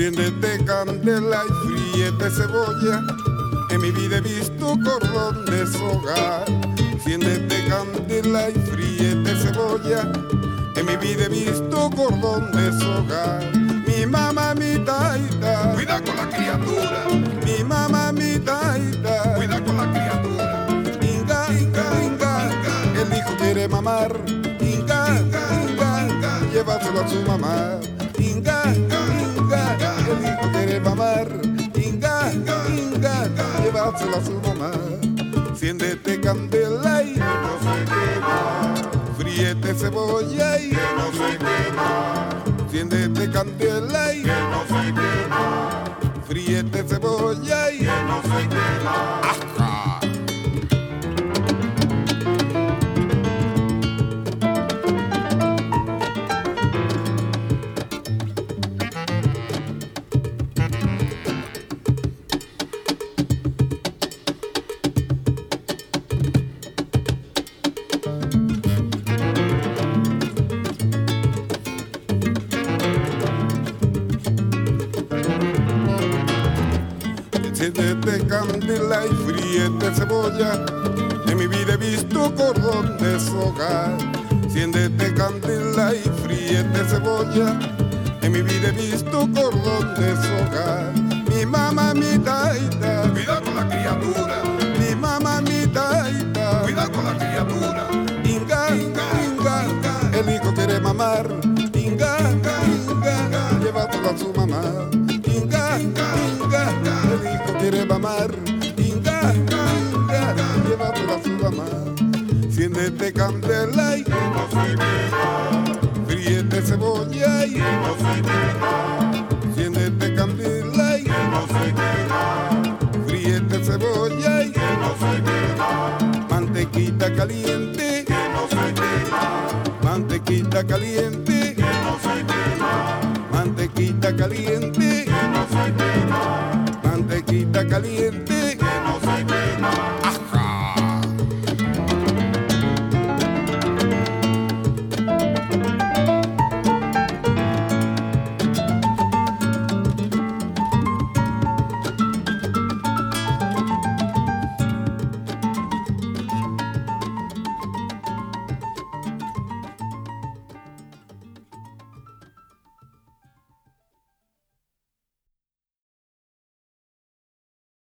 Enciéndete candela y fríete cebolla. En mi vida he visto cordón deshogar. Enciéndete candela y fríete cebolla. En mi vida he visto cordón deshogar. Mi mamá, mi taita, cuida con la criatura. Mi mamá, mi taita, cuida con la criatura. Inga, inga, inga, el hijo quiere mamar. Inga, inga, inga, llévaselo a su mamá. Inga, inga, el hijo quiere mamar. Inga, inga, llévaselo a su mamá. Enciéndete candela y no se quema. Fríete cebolla y no se quema. Enciéndete candela y no se quema. Fríete cebolla y no se quema. ¡Ajá! Enciéndete candela y fríete cebolla. En mi vida he visto cordón deshogar. Enciéndete candela y fríete cebolla. En mi vida he visto cordón deshogar. Mi mamá, mi taita, cuida con la criatura. Mi mamá, mi taita, cuida con la criatura. Inga, inga, inga, el hijo quiere mamar. Inga, inga, llévatelo a su mamá. Inga, inga, el hijo quiere mamar. Inga, inga, llévatelo a su mamá. Enciéndete candela y no se quema. fríete cebolla y no se quema. Enciéndete candela y no se quema. fríete cebolla y no se quema. mantequita caliente, no se quema. mantequita caliente.